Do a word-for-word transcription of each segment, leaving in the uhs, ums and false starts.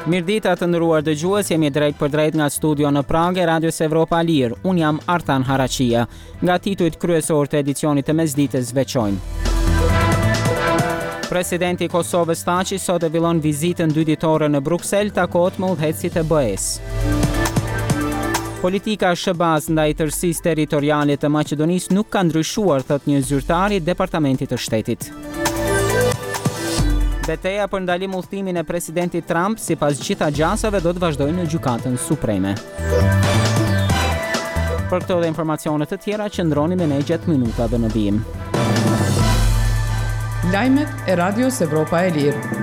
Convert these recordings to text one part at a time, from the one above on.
Mirdita të nderuar dëgjues, jemi drejt për drejt nga studio në Prag e Radios Evropa Lir. Unë jam Artan Harachia. Nga titujt kryesor të edicionit të mesditës veçojmë. Presidenti i Kosovës Thaçi sot e fillon vizitën dy ditore në Bruksel, takohet me udhëheqësit e B E-s. Politika shëbaz ndaj tërësisë territoriale të Maqedonisë nuk ka ndryshuar, thot një zyrtar i Departamentit të Shtetit. Betejë për ndalim udhëtimin e presidentit Trump sipas gjitha gjasave do të vazhdojë në Gjykatën Supreme. Për këto dhe informacione të tjera qëndroni me ne gjatë minutave në vijim. Lajmet e Radios Evropa e Lirë.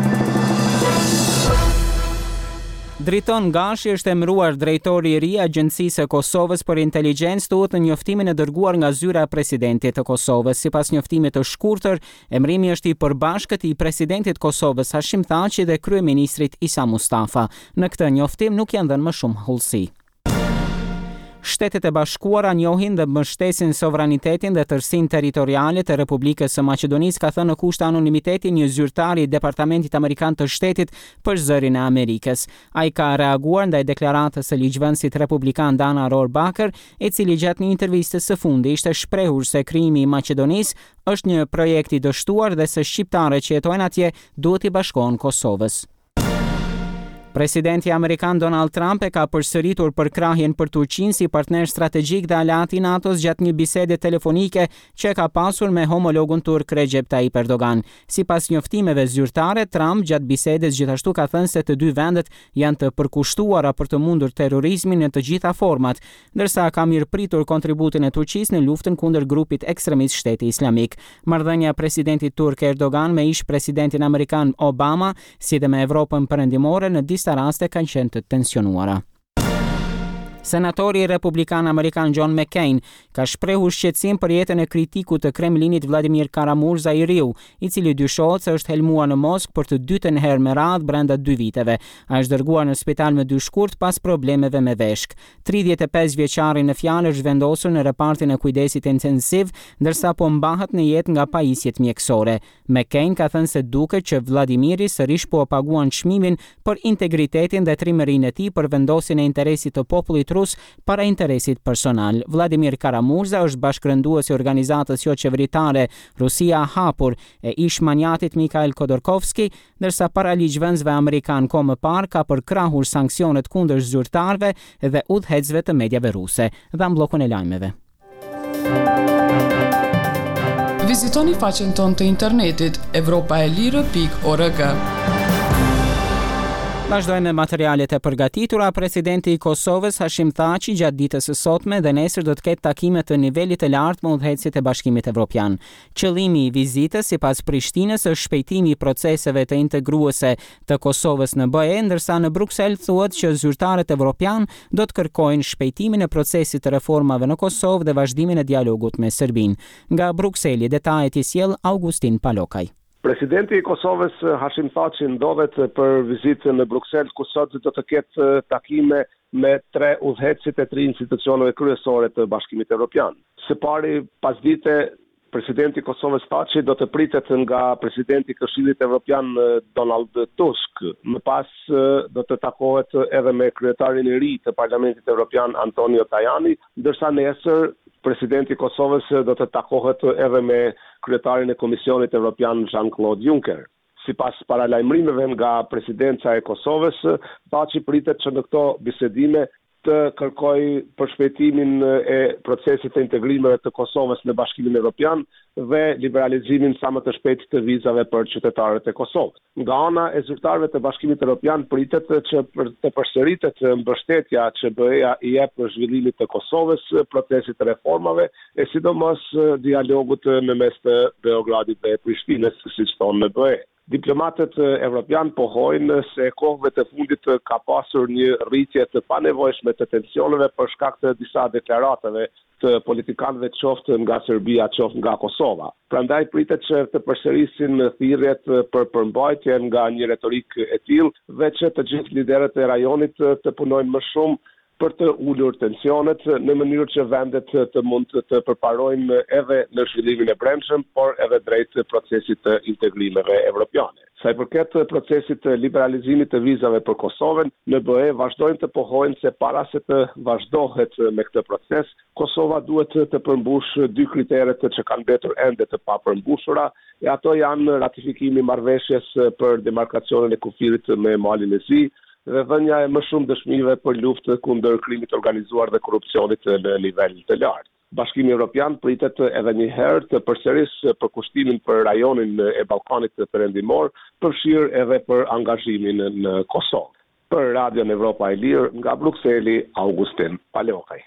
Driton Gashi është emëruar drejtori i ri i Agjencisë së Kosovës për Inteligjencë tuhet në njoftimin e dërguar nga zyra e presidentit të Kosovës. Sipas njoftimit të shkurtër, emërimi është i përbashkët i presidentit Kosovës Hashim Thaçi dhe kryeministrit Isa Mustafa. Në këtë njoftim nuk janë dhënë më shumë hullsi. Shtetet e Bashkuara njohin dhe mbështesin sovranitetin dhe tërësinë territoriale të Republikës së Maqedonisë, ka thënë në kusht anonimiteti një zyrtar i Departamentit Amerikan të Shtetit për zërin e Amerikës. Ai ka reaguar ndaj deklaratës së ligjvënësit republikan Dana Rohrabacher, i cili gjatë një interviste së fundi ishte shprehur se krijimi i Maqedonisë është një projekt i dështuar dhe se shqiptarët që jetojnë atje duhet i bashkohen Kosovës. Presidenti Amerikan Donald Trump e ka përsëritur përkrahjen për Turqinë si partner strategjik dhe aleat i NATO-s gjatë një bisede telefonike që ka pasur me homologun turk Recep Tayyip Erdogan. Sipas njoftimeve zyrtare, Trump gjatë bisedes gjithashtu ka thënë se të dy vendet janë të përkushtuara për të mundur terrorizmin në të gjitha format, ndërsa ka mirëpritur kontributin e Turqisë në luftën kundër grupit ekstremist Shteti Islamik. Marrëdhënia e presidentit turk Erdogan me ish presidentin amerikan Obama, si dhe me Evropën perëndimore në disa raste kanë qenë të tensionuara. Senatori republikan amerikan John McCain ka shprehur shqetësim për jetën e kritikut të Kremlinit Vladimir Karamurza i riu, i cili dyshohet se është helmuar në Moskë për të dytën herë me radhë brenda dy viteve. Ai është dërguar në spital me dy shkurt pas problemeve me veshk. tridhjetë e pesë vjeçari në fjalë është vendosur në repartin e kujdesit intensiv, ndërsa po mbahet në jetë nga pajisjet mjekësore. McCain ka thënë se duket që Vladimiri sërish po paguan çmimin për integritetin dhe trimërinë e tij për vendosjen e interesit të popullit rus para interesit personal. Vladimir Karamurza është bashkërëndues i organizatës jo qeveritare Rusia Hapur e ish manjatit Mikhail Khodorkovsky, ndërsa para ligjvënësve amerikan kohë më parë ka përkrahur sanksionet kundër zyrtarëve dhe udhëheqësve të mediave ruse. Dham bllokun e lajmeve. Vizitoni faqen tonë të internetit evropa e lirë pikë org. Vazhdojmë me materialet e përgatitura. Presidenti i Kosovës Hashim Thaçi gjatë ditës së sotme dhe nesër do të ketë takime të nivelit të lartë me udhëheqësit e Bashkimit Evropian. Qëllimi i vizitës sipas Prishtinës është shpejtimi i proceseve të integruese të Kosovës në B E, ndërsa në Bruksel thuhet që zyrtarët evropian do të kërkojnë shpejtimin e procesit të reformave në Kosovë dhe vazhdimin e dialogut me Serbinë. Nga Brukseli detajet i sjell Augustin Palokaj. Presidenti i Kosovës Hashim Thaçi ndodhet për vizitë në Bruksel, ku sot do të ketë takime me tre udhëheqësit e tre institucioneve kryesore të Bashkimit Evropian. Së pari, pasdite, presidenti i Kosovës Thaçi do të pritet nga presidenti i Këshillit Evropian Donald Tusk. Më pas do të takohet edhe me kryetarin e ri të Parlamentit Evropian Antonio Tajani, ndërsa nesër presidenti i Kosovës do të takohet edhe me kryetarin e Komisionit Evropian Jean-Claude Juncker. Sipas paralajmërimeve nga presidenca e Kosovës, Thaçi pritet që në këto bisedime të kërkoj për shpejtimin e procesit të integrimeve të Kosovës në Bashkimin Evropian dhe liberalizimin sa më të shpejt të vizave për qytetarët e Kosovës. Nga ana e zyrtarëve të Bashkimit Evropian pritet që për të përsëritet mbështetja që B E-ja i jep për zhvillimit të Kosovës, procesit të reformave e sidomos dialogut në mes të Beogradit dhe Prishtinës, siç thonë në B E. Diplomatët evropian pohojnë se kohëve të fundit ka pasur një rritje të panevojshme të tensioneve për shkak të disa deklaratave të politikanëve qoftë nga Serbia, qoftë nga Kosova. Prandaj pritet që të përsërisin thirrjet për përmbajtje nga një retorik e tillë dhe që të gjithë liderët e rajonit të punojnë më shumë për të ulur tensionet në mënyrë që vendet të mund të përparojnë edhe në zhvillimin e brendshëm, por edhe drejt procesit të integrimeve evropiane. Sa i përket procesit të liberalizimit të vizave për Kosovën, në B E vazhdojnë të pohojnë se para se të vazhdohet me këtë proces, Kosova duhet të përmbush dy kriteret që kanë mbetur ende të papërmbushura, e ato janë ratifikimi i marrëveshjes për demarkacionin e kufirit me Malin e Zi dhe dhënia e më shumë dëshmive për luftë kundër krimit organizuar dhe korrupsionit në nivel të lartë. Bashkimi Evropian pritet edhe një herë të përsërisë përkushtimin për rajonin e Ballkanit Perëndimor, përfshirë edhe për angazhimin në Kosovë. Për Radion Evropa e Lirë, nga Brukseli, Augustin Paleokaj.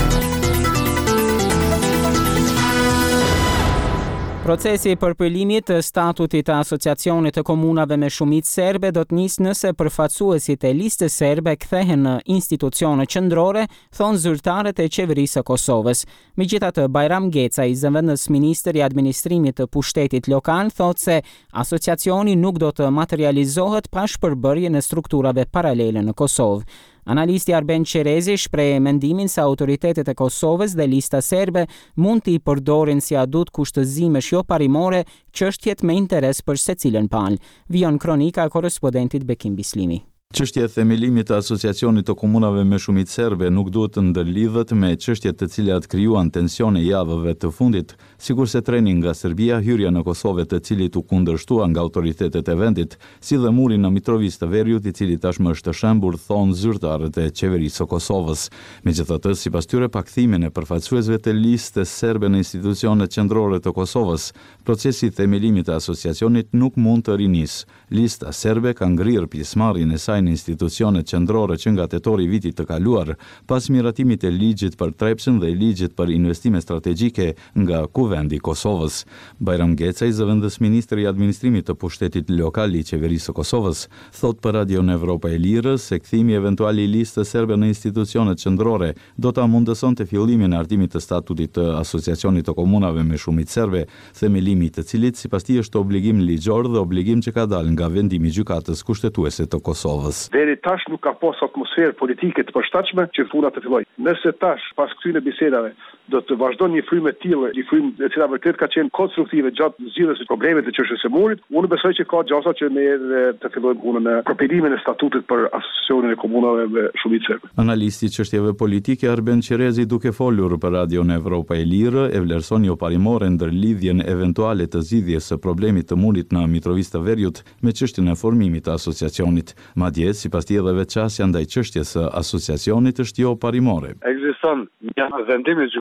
Procesi i përpërlimit të statutit të asociacionit të komunave me shumicë serbe do të nisë nëse përfaqësuesit e listës serbe kthehen në institucione qendrore, thon zyrtarët e qeverisë së Kosovës. Megjithatë, Bajram Gecaj, zëvendës ministër i administrimit të pushtetit lokal, thotë se asociacioni nuk do të materializohet pa shpërbërje në strukturave paralele në Kosovë. Analisti Arben Qerezi shpreh mendimin se autoritetet e Kosovës dhe lista serbe mund t'i përdorin si adut kushtëzimesh jo parimore çështjet me interes për secilën palë. Vijon kronika e korrespondentit Bekim Bislimi. Çështja e themelimit të asociacionit të komunave me shumicë serbe nuk duhet të ndërlidhet me çështjet të cilat krijuan tensione javëve të fundit, sikurse treni nga Serbia, hyrja në Kosovë të cilit u kundërshtua nga autoritetet e vendit, si dhe muri në Mitrovica të Veriut, i cili tashmë është shembur, thon zyrtarët e qeverisë së Kosovës. Megjithatë, sipas tyre, pakthimin e përfaqësuesve të listës serbe në institucionet qendrore të Kosovës, procesi i themelimit të asociacionit nuk mund të rinis. Lista serbe ka ngrirë pjesëmarrjen e saj në institucionet qendrore që nga tetori i vitit të kaluar, pas miratimit e ligjit për Trepsën dhe ligjit për investime strategjike nga Kuvendi i Kosovës. Bajram Gecaj, zëvendës ministri i administrimit të pushtetit lokal i qeverisë së Kosovës, thot për Radion Evropa e Lirë se kthimi eventual i listës serbe në institucionet qendrore do ta mundësonte fillimin e artimit të statutit të asociacionit të komunave me shumicë serbe, themelimi i të cilit sipas tij është obligim ligjor dhe obligim që ka dalë nga vendimi i gjykatës kushtetuese të Kosovës. Deri tash nuk ka pas atmosferë politike të përshtatshme që funa të filloj. Nëse tash pas këtyre bisedave do të vazhdon një frymë e tillë, një frymë e cila vërtet ka qenë konstruktive gjatë zgjidhjes së problemeve të çështjes së murit, unë besoj që ka gjasa që ne të fillojmë punën në përpjerimin e statutit për asociacionin e komunave me shumicë serbe. Analisti i çështjeve politike Arben Qerezi, duke folur për Radion Evropa e Lirë, e vlerëson jo parimore ndërlidhjen eventuale të zgjidhjes së problemit të murit në Mitrovica të Veriut me çështjen e formimit të asociacionit. Madje, sipas tij edhe veçasja ndaj çështjes së asociacionit është jo parimore. Ekziston një vendim i